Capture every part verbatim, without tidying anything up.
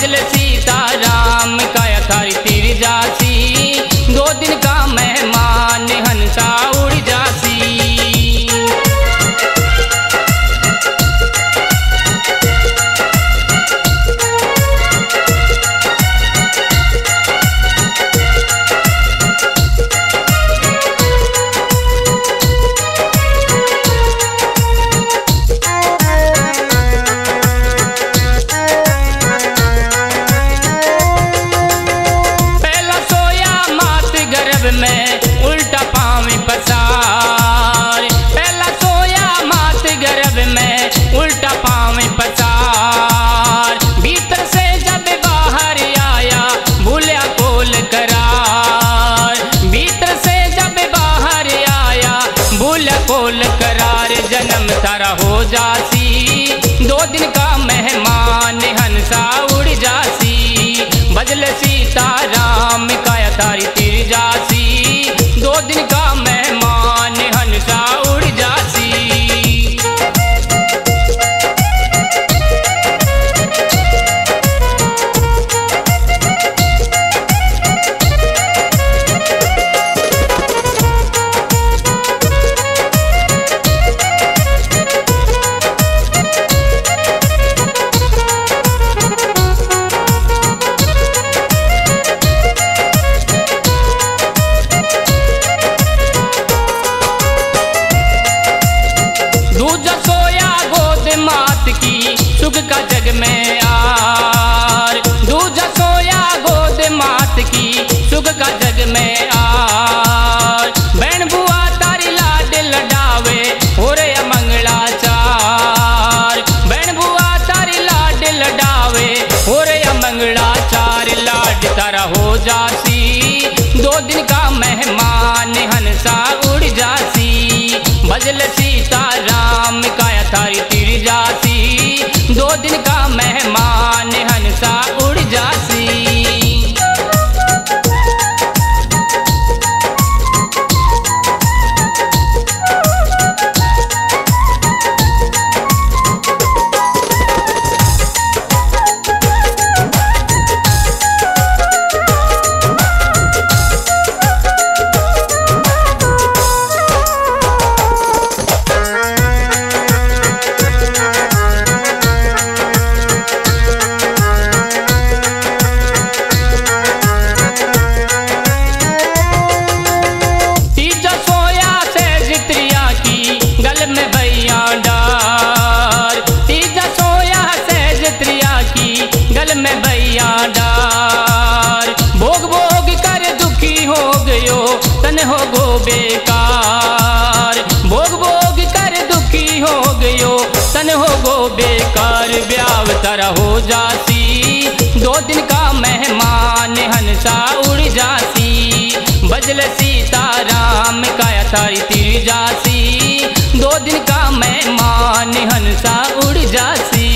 भजल सीता राम काया थारी तीर जासी, दो दिन का मेहमान हंसा उड़ जासी। में उल्टा पाँव पसार, पहला सोया मात गर्भ में उल्टा पाँव पसार। भीतर से जब बाहर आया भूलिया कोल करार, भीतर से जब बाहर आया भूलिया कोल करार। जन्म तारा हो जासी, दो दिन का मेहमान हंसा उड़ जासी। भजल सीता राम काया तारी तीर जासी, दो दिन का मेहमान हंसा उड़ जासी। दूजा सोया गोद मात की सुख का जग में आर, दूजा सोया गोद मात की सुख का जग में आर। बहन बुआ तारी लाड लडावे हो रे अमंगलाचार, बहन बुआ तारी लाड लडावे हो रे अमंगलाचार। लाड तारा हो जासी, दो दिन का मेहमान हंसा उड़ जासी। भजल सीता राम काया थारी तीर जासी, दो दिन का मेहमान हंसा उड़ जासी। में भैया डार, तीजा सोया सहज त्रिया की गल में भैया डार। भोग भोग कर दुखी हो गयो तन हो गो बेकार, भोग भोग कर दुखी हो गयो तन हो गो बेकार। ब्याव तारा हो जासी, दो दिन का मेहमान हंसा उड़ जासी। भजल सीता राम काया थारी तीर जासी, दो दिन का मेहमान हंसा उड़ जासी।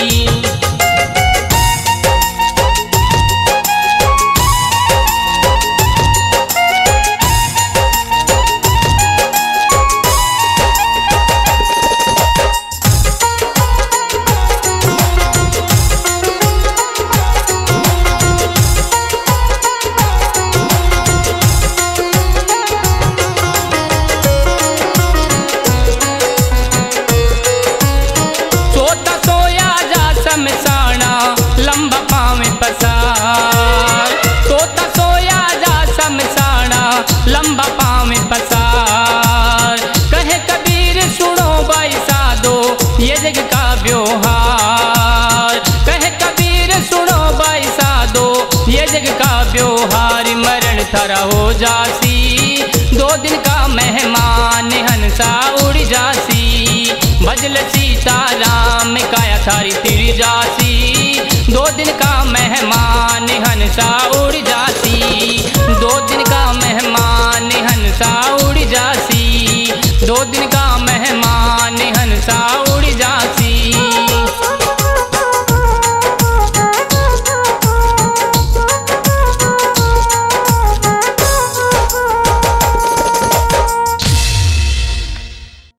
लंबा पाँव पसार, तोता सोया जा समसाना लंबा पाँव पसार। कहे कबीर सुनो भाई साधो ये जग का व्यवहार, कहे कबीर सुनो भाई साधो ये जग का व्यवहार। मरण थारा हो जासी, दो दिन का मेहमान हंसा उड़ जासी। भजल सीता राम काया थारी तीर जासी, दो दिन का मेहमान हंसा उड़ जासी। दो दिन का मेहमान हंसा उड़ जासी, दो दिन का मेहमान हंसा